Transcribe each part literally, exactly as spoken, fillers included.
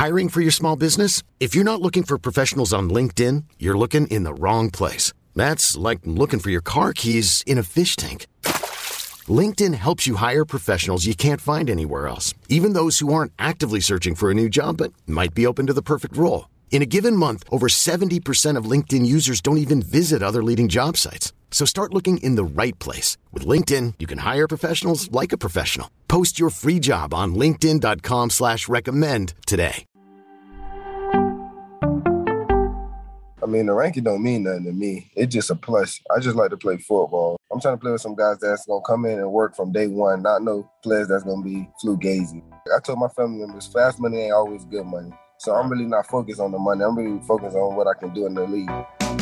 Hiring for your small business? If you're not looking for professionals on LinkedIn, you're looking in the wrong place. That's like looking for your car keys in a fish tank. LinkedIn helps you hire professionals you can't find anywhere else, even those who aren't actively searching for a new job but might be open to the perfect role. In a given month, over seventy percent of LinkedIn users don't even visit other leading job sites. So start looking in the right place. With LinkedIn, you can hire professionals like a professional. Post your free job on linkedin.com slash recommend today. I mean, the ranking don't mean nothing to me. It's just a plus. I just like to play football. I'm trying to play with some guys that's going to come in and work from day one, not no players that's going to be flugazy. I told my family members, fast money ain't always good money. So I'm really not focused on the money. I'm really focused on what I can do in the league.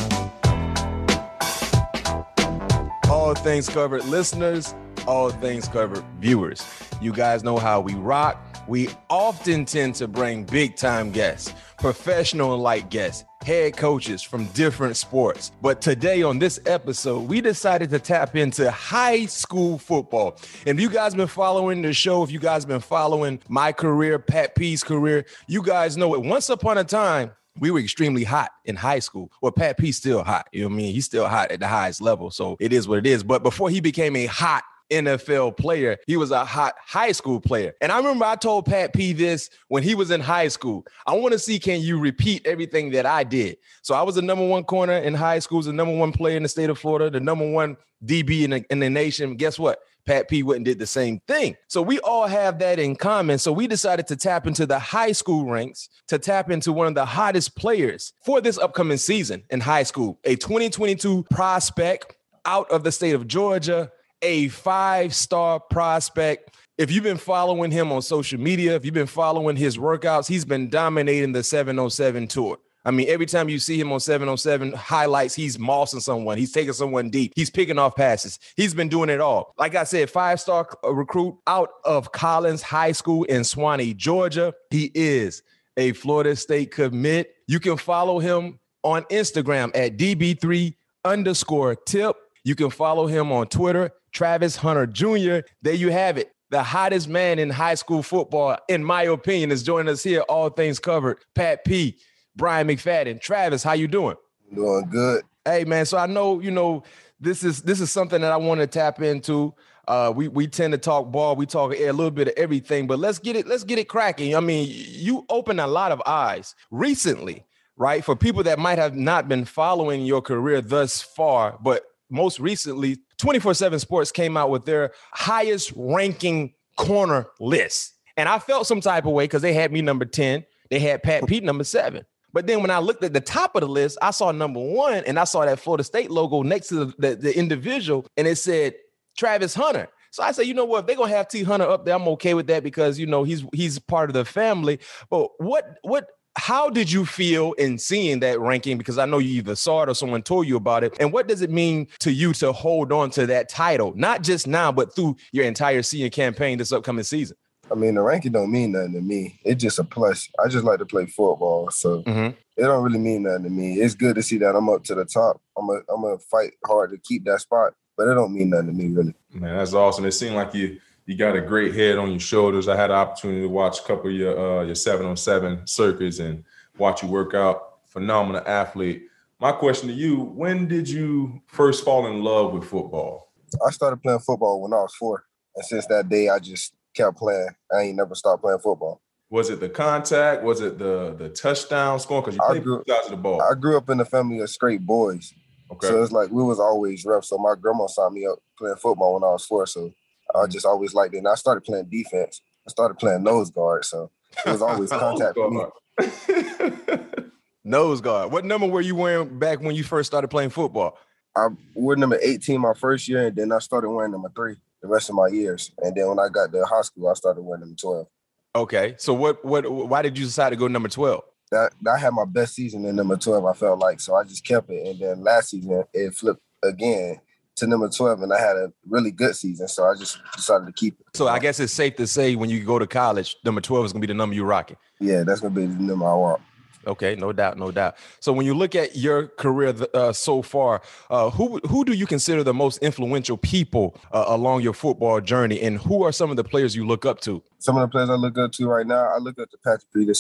All things covered listeners, all things covered viewers. You guys know how we rock. We often tend to bring big time guests, professional like guests, head coaches from different sports. But today on this episode, we decided to tap into high school football. And if you guys been following the show, if you guys been following my career, Pat P's career, you guys know it. Once upon a time, we were extremely hot in high school. Well, Pat P's still hot. You know what I mean? He's still hot at the highest level. So it is what it is. But before he became a hot N F L player, he was a hot high school player. And I remember I told Pat P this when he was in high school. I want to see, can you repeat everything that I did? So I was the number one corner in high school, was the number one player in the state of Florida, the number one D B in the, in the nation. Guess what? Pat P went and did the same thing. So we all have that in common. So we decided to tap into the high school ranks, to tap into one of the hottest players for this upcoming season in high school, a twenty twenty-two prospect out of the state of Georgia, a five-star prospect. If you've been following him on social media, if you've been following his workouts, he's been dominating the seven oh seven tour. I mean, every time you see him on seven oh seven highlights, he's mossing someone. He's taking someone deep. He's picking off passes. He's been doing it all. Like I said, five-star recruit out of Collins High School in Swanee, Georgia. He is a Florida State commit. You can follow him on Instagram at D B three underscore tip. You can follow him on Twitter, Travis Hunter Junior There you have it. The hottest man in high school football, in my opinion, is joining us here. All things covered. Pat P, Brian McFadden. Travis, how you doing? Doing good. Hey, man. So I know, you know, this is this is something that I want to tap into. Uh, we we tend to talk ball. We talk a little bit of everything, but let's get it. Let's get it cracking. I mean, you opened a lot of eyes recently, right? For people that might have not been following your career thus far, but most recently, twenty-four seven Sports came out with their highest ranking corner list. And I felt some type of way because they had me number ten. They had Pat Pete number seven. But then when I looked at the top of the list, I saw number one and I saw that Florida State logo next to the, the, the individual, and it said Travis Hunter. So I said, you know what, if they're going to have T Hunter up there, I'm okay with that because, you know, he's he's part of the family. But what what how did you feel in seeing that ranking? Because I know you either saw it or someone told you about it. And what does it mean to you to hold on to that title, not just now, but through your entire senior campaign this upcoming season? I mean, the ranking don't mean nothing to me. It's just a plus. I just like to play football, so mm-hmm. It don't really mean nothing to me. It's good to see that I'm up to the top. I'm a, I'm gonna fight hard to keep that spot, but it don't mean nothing to me, really. Man, that's awesome. It seemed like you you got a great head on your shoulders. I had the opportunity to watch a couple of your uh, your seven on seven circuits and watch you work out. Phenomenal athlete. My question to you, when did you first fall in love with football? I started playing football when I was four, and since that day, I just kept playing. I ain't never stopped playing football. Was it the contact? Was it the the touchdown scoring? Because you played both sides of the ball. I grew up in a family of straight boys. Okay. So it's like we was always rough. So my grandma signed me up playing football when I was four. So I just always liked it. And I started playing defense. I started playing nose guard. So it was always contact for me. Nose guard. What number were you wearing back when you first started playing football? I wore number eighteen my first year, and then I started wearing number three the rest of my years. And then when I got to high school, I started wearing number twelve. Okay. So what what why did you decide to go number twelve? That I had my best season in number twelve, I felt like. So I just kept it. And then last season it flipped again to number twelve, and I had a really good season. So I just decided to keep it. So I guess it's safe to say when you go to college, number twelve is gonna be the number you're rocking. Yeah, that's gonna be the number I want. Okay, no doubt, no doubt. So when you look at your career uh, so far, uh, who who do you consider the most influential people uh, along your football journey, and who are some of the players you look up to? Some of the players I look up to right now, I look up to Patrick Peterson. I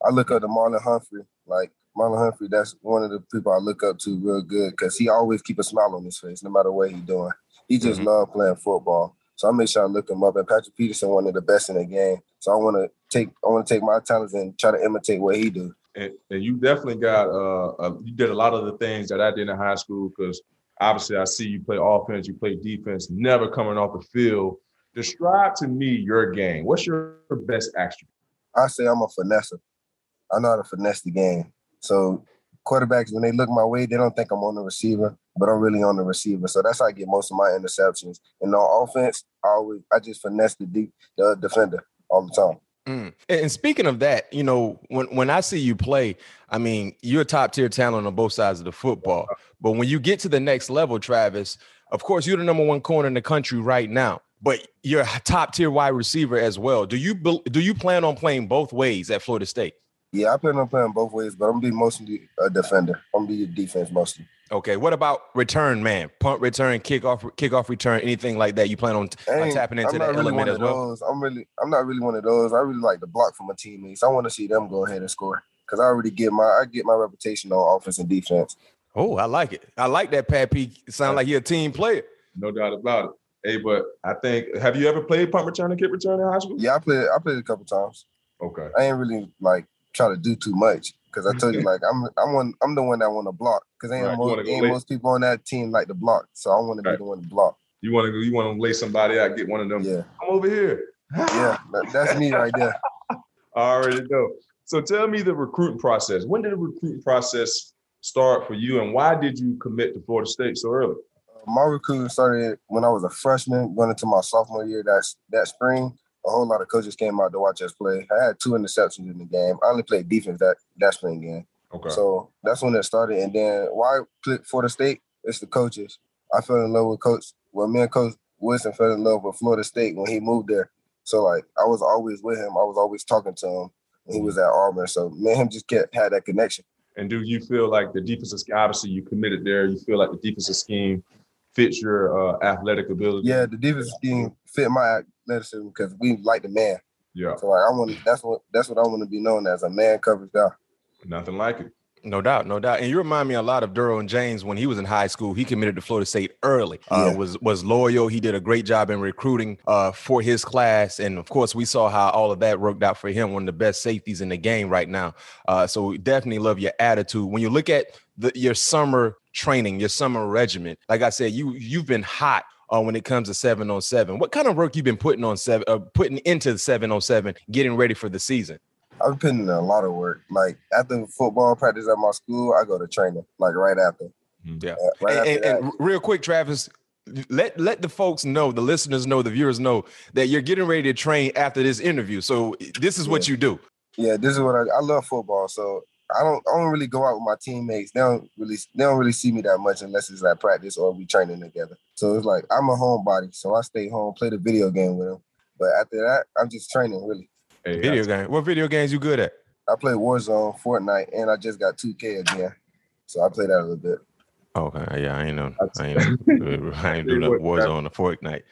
I look up to Marlon Humphrey. Like Marlon Humphrey, that's one of the people I look up to real good because he always keep a smile on his face no matter what he's doing. He just mm-hmm. love playing football. So I make sure I look him up. And Patrick Peterson, one of the best in the game. So I want to take I want to take my talents and try to imitate what he do. And, and you definitely got uh, uh, you did a lot of the things that I did in high school because obviously I see you play offense, you play defense, never coming off the field. Describe to me your game. What's your best attribute? I say I'm a finesser. I know how to finesse the game. So quarterbacks, when they look my way, they don't think I'm on the receiver, but I'm really on the receiver. So that's how I get most of my interceptions. And on offense, I always I just finesse the deep, the defender all the time. Mm. And speaking of that, you know, when, when I see you play, I mean, you're a top tier talent on both sides of the football. But when you get to the next level, Travis, of course, you're the number one corner in the country right now, but you're a top tier wide receiver as well. Do you do you plan on playing both ways at Florida State? Yeah, I plan on playing both ways, but I'm going to be mostly a defender. I'm going to be a defense mostly. Okay, what about return man? Punt return, kickoff, kickoff return, anything like that? You plan on, on tapping into that really element as well? Those. I'm really, I'm not really one of those. I really like to block for my teammates. I want to see them go ahead and score because I already get my, I get my reputation on offense and defense. Oh, I like it. I like that, Pat P. Sound like you're a team player. No doubt about it. Hey, but I think, have you ever played punt return and kick return in high school? Yeah, I played. I played a couple times. Okay. I ain't really like try to do too much because I told you like I'm I'm one I'm the one that want to block because ain't, right. most, ain't most people on that team like to block, so I want to right. be the one to block. You want to you want to lay somebody out, get one of them. Yeah, come over here. Yeah, that, that's me right there. I already know. So tell me the recruiting process. When did the recruiting process start for you, and why did you commit to Florida State so early? Uh, my recruiting started when I was a freshman, going into my sophomore year. That that spring. A whole lot of coaches came out to watch us play. I had two interceptions in the game. I only played defense that, that spring game. Okay. So that's when it started. And then why I played Florida State? It's the coaches. I fell in love with Coach. Well, me and Coach Wilson fell in love with Florida State when he moved there. So, like, I was always with him. I was always talking to him when he was at Auburn. So, me and him just kept, had that connection. And do you feel like the defensive scheme, obviously you committed there, you feel like the defensive scheme fits your uh, athletic ability? Yeah, the defensive scheme fit my athleticism because we like the man. Yeah. So like I want that's what that's what I want to be known as, a man coverage guy. Nothing like it. No doubt, no doubt. And you remind me a lot of Derwin James when he was in high school. He committed to Florida State early. Uh, yeah. was was loyal. He did a great job in recruiting uh, for his class. And of course, we saw how all of that worked out for him. One of the best safeties in the game right now. Uh, so we definitely love your attitude. When you look at the, your summer training, your summer regiment, like I said, you you've been hot. Uh, when it comes to seven on seven, what kind of work you been putting on seven, uh, putting into the seven on seven, getting ready for the season? I've been putting in a lot of work. Like after football practice at my school, I go to training. Like right after. Yeah. Uh, right and, after and, and real quick, Travis, let let the folks know, the listeners know, the viewers know that you're getting ready to train after this interview. So this is yeah. what you do. Yeah, this is what I. I love football, so. I don't. I don't really go out with my teammates. They don't really. They don't really see me that much unless it's at practice or we training together. So it's like I'm a homebody, so I stay home, play the video game with them. But after that, I'm just training really. Hey, video game. What video games you good at? I play Warzone, Fortnite, and I just got two K again, so I play that a little bit. Okay, yeah, I ain't know. I ain't, know, I ain't do no Warzone or Fortnite.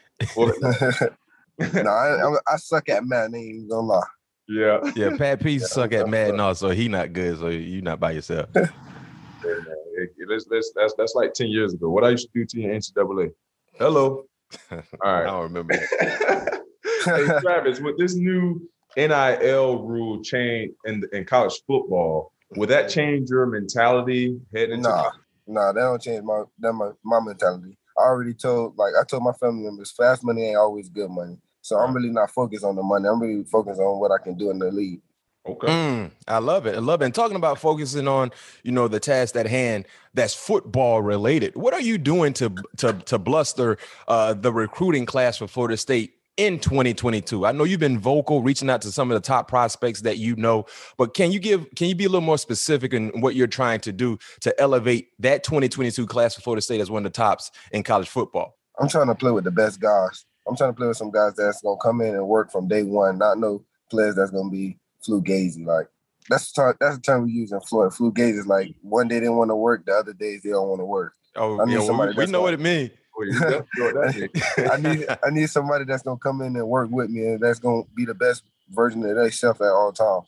no, I, I suck at Madden. I ain't even gonna lie. Yeah, yeah. Pat P yeah, suck at Madden also. He not good, so you not by yourself. Hey, man, hey, let's, let's, that's that's like ten years ago. What I used to do to you in N C double A. Hello. All right. I don't remember that. Hey, Travis, with this new N I L rule change in in college football, will that change your mentality heading into? Nah, nah, that don't change my that my, my mentality. I already told, like I told my family members, fast money ain't always good money. So I'm really not focused on the money. I'm really focused on what I can do in the league. Okay. Mm, I love it. I love it. And talking about focusing on, you know, the task at hand that's football related. What are you doing to to to bluster uh, the recruiting class for Florida State in twenty twenty-two? I know you've been vocal, reaching out to some of the top prospects that you know, but can you give can you be a little more specific in what you're trying to do to elevate that twenty twenty-two class for Florida State as one of the tops in college football? I'm trying to play with the best guys. I'm trying to play with some guys that's gonna come in and work from day one, not no players that's gonna be flugazy. Like that's the term, that's the term we use in Florida. Flugazy is like one day they want to work, the other days they don't want to work. Oh, I need yeah, somebody we, we know gonna, what it means. I need I need somebody that's gonna come in and work with me and that's gonna be the best version of themselves at all times.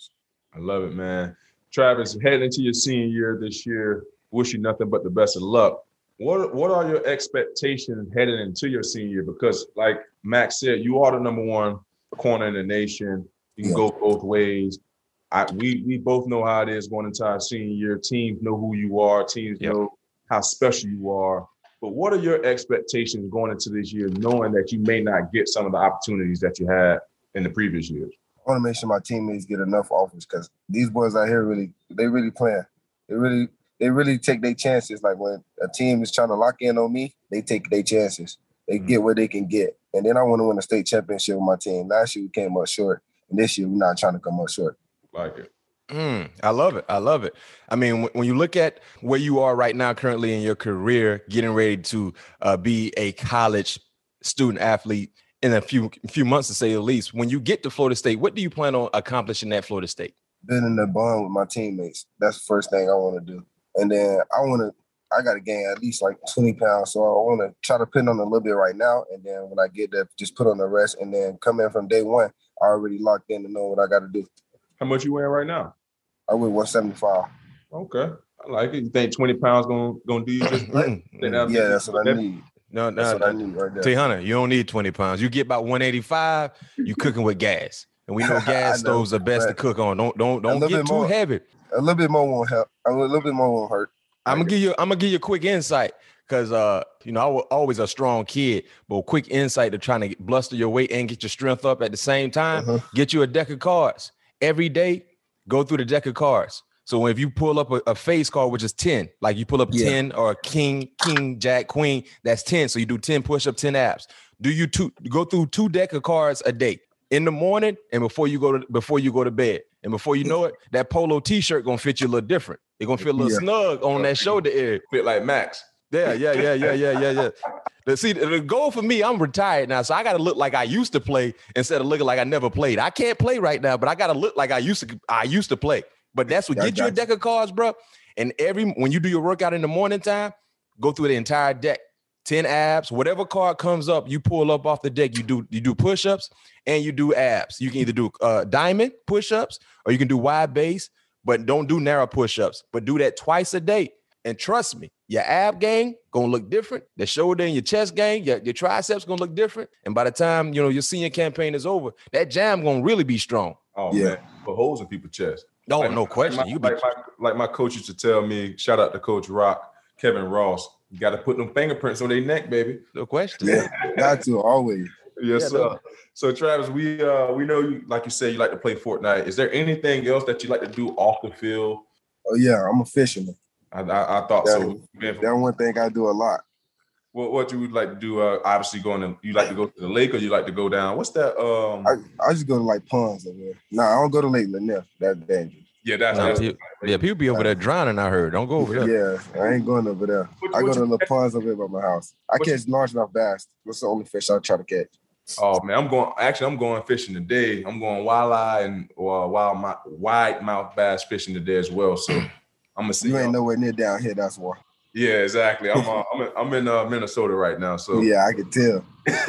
I love it, man. Travis, heading into your senior year this year, wish you nothing but the best of luck. What what are your expectations heading into your senior year? Because like Max said, you are the number one corner in the nation. You can yeah. go both ways. I, we we both know how it is going into our senior year. Teams know who you are. Teams yep. know how special you are. But what are your expectations going into this year, knowing that you may not get some of the opportunities that you had in the previous years? I want to make sure my teammates get enough offers because these boys out here really, they really playing. They really, they really take their chances. Like when a team is trying to lock in on me, they take their chances. They mm-hmm. get what they can get. And then I want to win a state championship with my team. Last year we came up short, and this year we're not trying to come up short. Like it. Mm, I love it. I love it. I mean, when you look at where you are right now, currently in your career, getting ready to uh, be a college student athlete in a few few months, to say the least, when you get to Florida State, what do you plan on accomplishing at Florida State? Building a bond with my teammates. That's the first thing I want to do. And then I want to, I got to gain at least like twenty pounds. So I want to try to put on a little bit right now. And then when I get there, just put on the rest and then come in from day one, I already locked in to know what I got to do. How much you weigh right now? I weigh one seventy-five. Okay. I like it. You think twenty pounds gonna, gonna do you just right? Yeah, that's what I need. No, no, that's what no. I need right there. T Hunter, you don't need twenty pounds. You get about one eighty-five, you cooking with gas. And we know gas stoves are best to cook on. Don't don't don't get too more, heavy. A little bit more won't help. A little bit more won't hurt. I'm gonna give you I'm gonna give you a quick insight because uh you know I was always a strong kid, but quick insight to trying to get, bluster your weight and get your strength up at the same time. Uh-huh. Get you a deck of cards every day. Go through the deck of cards. So if you pull up a, a face card, which is ten, like you pull up yeah. ten or a king, king, jack, queen, that's ten. So you do ten push-up, ten abs. Do you two go through two deck of cards a day in the morning and before you go to before you go to bed. And before you know it, that polo t-shirt gonna fit you a little different. It's gonna feel a little yeah. snug on that shoulder area. Fit like Max. Yeah, yeah, yeah, yeah, yeah, yeah, yeah. The, see, the goal for me, I'm retired now, so I got to look like I used to play instead of looking like I never played. I can't play right now, but I got to look like I used to. I used to play. But that's what get you a deck of cards, bro. And every when you do your workout in the morning time, go through the entire deck, ten abs, whatever card comes up, you pull up off the deck. You do you do push-ups and you do abs. You can either do uh, diamond push-ups or you can do wide base, but don't do narrow push-ups. But do that twice a day. And trust me, your ab gang gonna look different. The shoulder and your chest gang, your, your triceps gonna look different. And by the time you know your senior campaign is over, that jam gonna really be strong. Oh yeah, man, put holes in people's chest. No, like, no question. Like my, you like, be- my, like my coach used to tell me, shout out to Coach Rock, Kevin Ross. You got to put them fingerprints on their neck, baby. No question. Yeah, got to always. Yes, yeah, sir. no. So Travis, we uh we know you, like you said, you like to play Fortnite. Is there anything else that you like to do off the field? Oh yeah, I'm a fisherman. I, I, I thought that, so. That's one thing I do a lot. What what you would like to do? Uh, obviously, going to you like to go to the lake or you like to go down? What's that? Um, I, I just go to like ponds over there. No, nah, I don't go to Lake Lanier. That's dangerous. Yeah, that's, no, that's people, yeah. People be over there drowning. I heard. Don't go over there. Yeah, I ain't going over there. What, I go to the ponds over there by my house. I catch you, largemouth bass. That's the only fish I try to catch. Oh man, I'm going. Actually, I'm going fishing today. I'm going walleye and uh, wild wide mouth bass fishing today as well. So I'm gonna see. You ain't nowhere near down here. That's why. Yeah, exactly. I'm uh, I'm in, I'm in uh, Minnesota right now. So yeah, I can tell.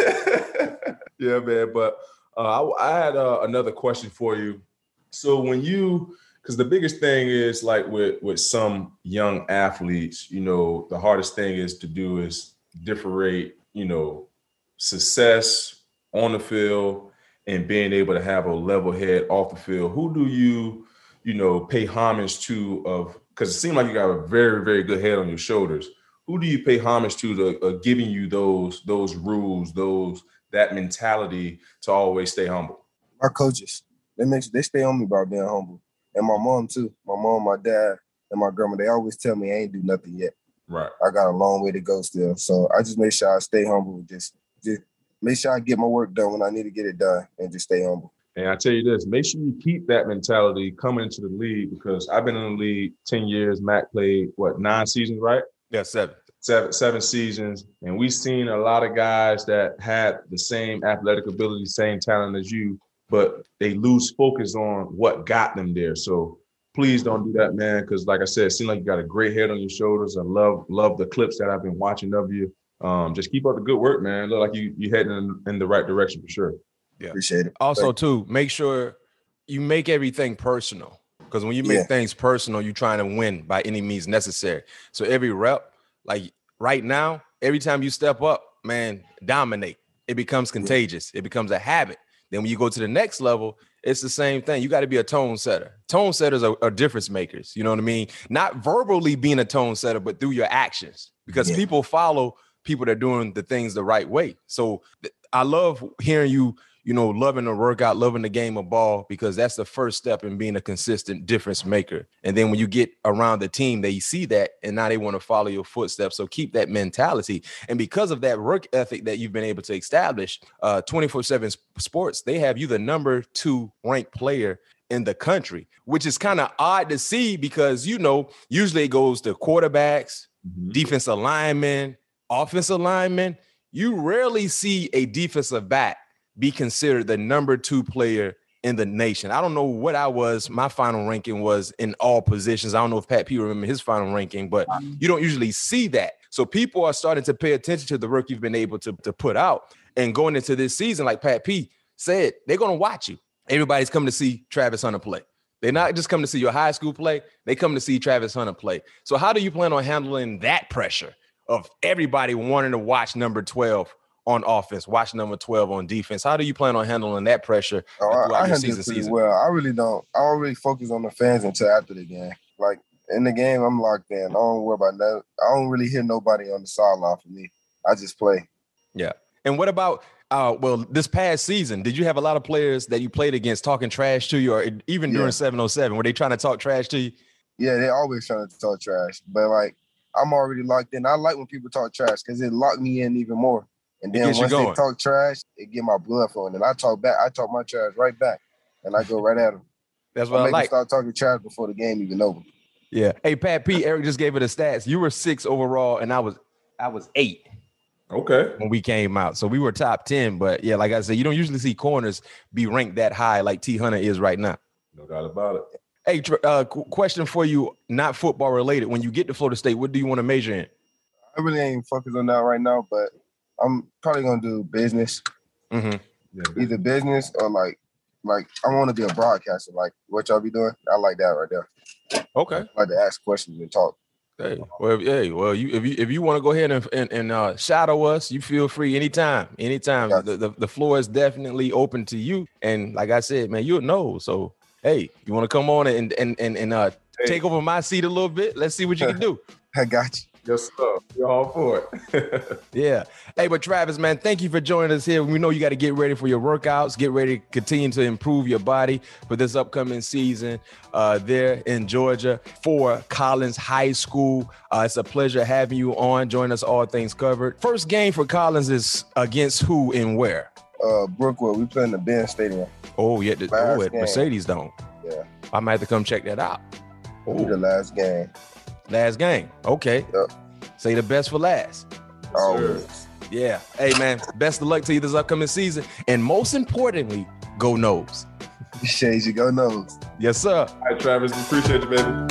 Yeah, man. But uh, I, I had uh, another question for you. So when you, because the biggest thing is like with with some young athletes, you know, the hardest thing is to do is differentiate, you know, success on the field and being able to have a level head off the field. Who do you, you know, pay homage to of, because it seems like you got a very, very good head on your shoulders. Who do you pay homage to to uh, giving you those, those rules, those, that mentality to always stay humble? My coaches, they make they stay on me about being humble. And my mom too. My mom, my dad, and my grandma, they always tell me I ain't do nothing yet. Right. I got a long way to go still. So I just make sure I stay humble. Just, just make sure I get my work done when I need to get it done and just stay humble. And I tell you this, make sure you keep that mentality coming into the league, because I've been in the league ten years. Matt played, what, nine seasons, right? Yeah, seven. Seven, seven seasons. And we've seen a lot of guys that had the same athletic ability, same talent as you, but they lose focus on what got them there. So please don't do that, man, because like I said, it seems like you got a great head on your shoulders. I love love the clips that I've been watching of you. Um, just keep up the good work, man. Look like you you heading in, in the right direction for sure. Yeah, appreciate it. Also, too, make sure you make everything personal. Because when you make Yeah. things personal, you're trying to win by any means necessary. So every rep, like right now, every time you step up, man, dominate. It becomes contagious. It becomes a habit. Then when you go to the next level, it's the same thing. You got to be a tone setter. Tone setters are, are difference makers. You know what I mean? Not verbally being a tone setter, but through your actions, because Yeah. people follow people that are doing the things the right way. So th- I love hearing you, you know, loving the workout, loving the game of ball, because that's the first step in being a consistent difference maker. And then when you get around the team, they see that and now they want to follow your footsteps. So keep that mentality. And because of that work ethic that you've been able to establish, uh, twenty-four seven Sports, they have you the number two ranked player in the country, which is kind of odd to see because, you know, usually it goes to quarterbacks, Mhm. defensive linemen, offensive linemen. You rarely see a defensive back be considered the number two player in the nation. I don't know what I was. My final ranking was in all positions. I don't know if Pat P remember his final ranking, but you don't usually see that. So people are starting to pay attention to the work you've been able to, to put out. And going into this season, like Pat P said, they're going to watch you. Everybody's coming to see Travis Hunter play. They're not just coming to see your high school play. They come to see Travis Hunter play. So how do you plan on handling that pressure of everybody wanting to watch number twelve on offense, watch number twelve on defense? How do you plan on handling that pressure Oh, throughout I, I your handle season it pretty season? well. I really don't. I don't really focus on the fans until after the game. Like in the game, I'm locked in. I don't worry about no. I don't really hear nobody on the sideline for me. I just play. Yeah. And what about, uh, well, this past season, did you have a lot of players that you played against talking trash to you, or even during Yeah. seven oh seven, were they trying to talk trash to you? Yeah, they always trying to talk trash, but like I'm already locked in. I like when people talk trash because it locked me in even more. And It then gets you once they going. talk trash, it get my blood flowing, and I talk back. I talk my trash right back, and I go right at them. That's I what I, make them like. start talking trash before the game even over. Yeah. Hey, Pat P, Eric just gave it the stats. You were six overall, and I was I was eight Okay. when we came out. So we were top ten. But yeah, like I said, you don't usually see corners be ranked that high like T Hunter is right now. No doubt about it. Hey, tr- uh, qu- question for you, not football related. When you get to Florida State, what do you want to major in? I really ain't focused on that right now, but I'm probably gonna do business, Mm-hmm. Yeah. either business or like, like I want to be a broadcaster. Like what y'all be doing, I like that right there. Okay. I like to ask questions and talk. Hey, well, if- hey, well, you if you if you want to go ahead and and, and uh, shadow us, you feel free anytime, anytime. Gotcha. The, the the floor is definitely open to you. And like I said, man, you'll know. So hey, you want to come on and and and and uh, Hey. take over my seat a little bit? Let's see what you can do. I got you. Yes, sir. You're all for it. Yeah. Hey, but Travis, man, thank you for joining us here. We know you got to get ready for your workouts, get ready to continue to improve your body for this upcoming season uh, there in Georgia for Collins High School. Uh, it's a pleasure having you on. Join us, All Things Covered. First game for Collins is against who and where? Uh, Brookwood, we play in the Ben Stadium. Oh, yeah. The, Last oh, at game. Mercedes Dome. Yeah, I might have to come check that out. we the Oh, last game. last game. Okay. Yep. Say the best for last. Always. Yeah. Hey, man, best of luck to you this upcoming season. And most importantly, go Noles. Shades, you go nose. Yes, sir. All right, Travis. Appreciate you, baby.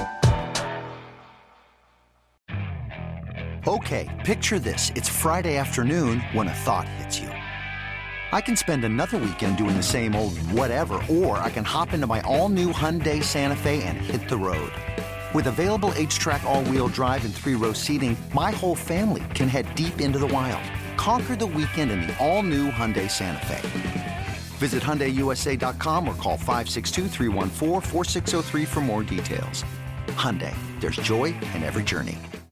Okay, picture this. It's Friday afternoon when a thought hits you. I can spend another weekend doing the same old whatever, or I can hop into my all-new Hyundai Santa Fe and hit the road. With available H-Track all-wheel drive and three-row seating, my whole family can head deep into the wild. Conquer the weekend in the all-new Hyundai Santa Fe. Visit Hyundai U S A dot com or call five six two, three one four, four six zero three for more details. Hyundai, there's joy in every journey.